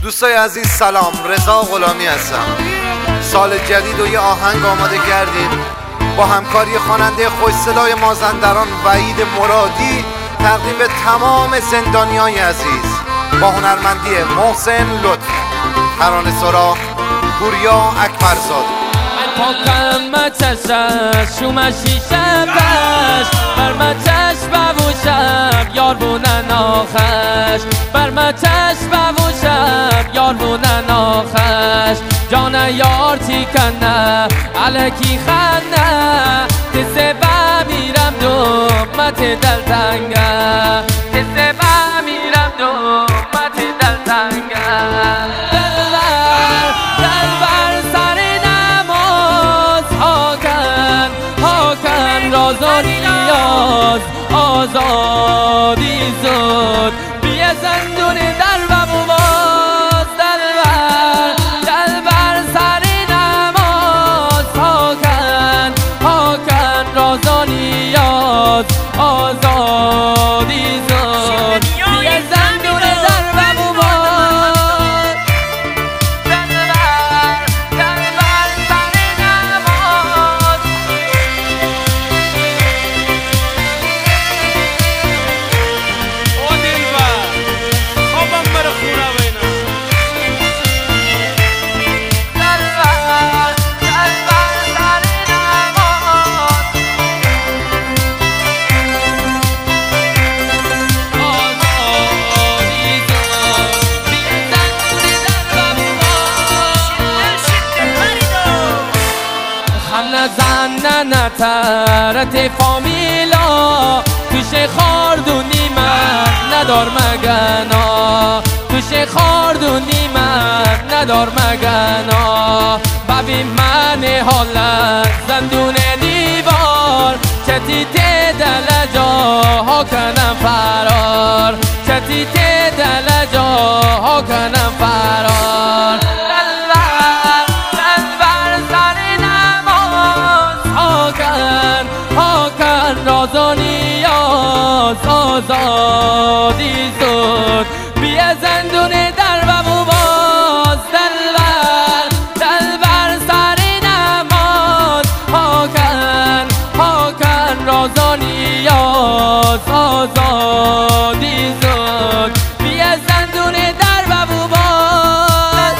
دوستای عزیز سلام، رضا غلامی هستم. سال جدید و یه آهنگ آماده کردیم با همکاری خواننده خوش صدای مازندران وحید مرادی، تقدیم به تمام زندانیای عزیز با هنرمندی محسن لطفی. ترانه سرا پوریا اکبرزاده. پاکم چشم شوم شیشه پش بر چشم بوشم یار بونن آخش بر چشم بوشم یار بونن آخش جان یار تیکنه علکی خنه تسه بمیرم دومت دلتنگه تسه بمیرم دومت دلتنگه راز و نیاز آزادی زد بیه زندون در و باز دلبر سر نماز حاکن راز و نیاز آزادی زد بیه زندون در و باز دلبر سر نماز زنن ترت فامیلا توش خاردونی من ندار مگنا توش خاردونی من ندار مگنا ببین من حالت زندون دیوار چتی دل جاها کنم فرار چتی دل جاها کنم فرار حاکن راز و نیاز آزادی زد بیه زندون در و باز دلبر سر نماز حاکن راز و نیاز آزادی زد بیه زندون در و باز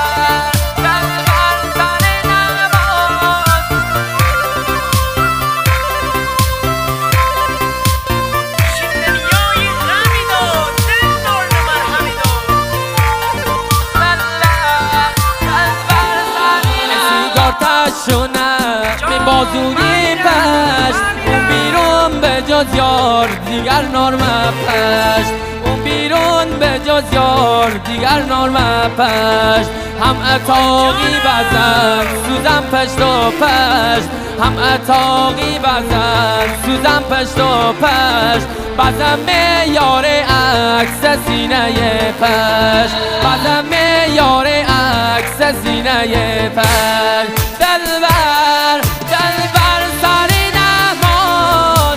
شونه می بازوی پشت اون بیرون به جز یار دیگر نرم پشت اون بیرون به جز یار دیگر نرم پشت هم اتاقی بزن سوزم پشت و پشت هم اتاقی بزن سوزم پشت و پشت بزن به یار عکس سینه پشت بزن به یار عکس سینه پشت دلبر سر نماز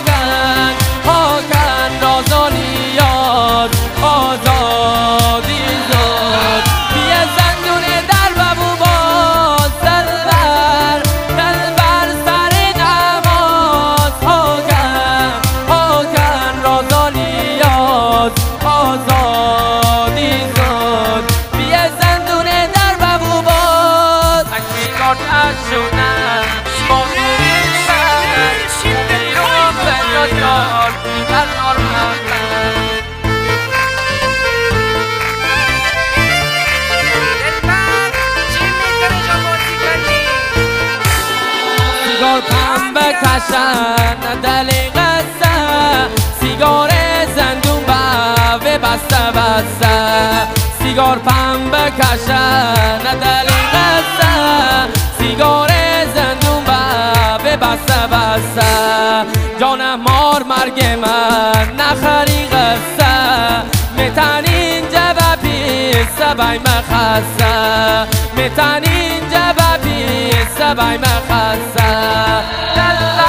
حاکن راز و نیاز آزادی زد بیه زندون در و باز دلبر سر نماز حاکن راز و نیاز آزادی زد بیه زندون در و باز اکیگار تشونه بازوی شد بیرون به جز یار دیگر نرم سیگار پنبه کشن دل قصه سیگار زندون به بسته سیگار پنبه کشن دل قصه سیگار زندون به بسته جانم مار مرگ من نخری قصه میتن اینجا و پیسه بای مخصه میتن اینجا و پیسه بای مخصه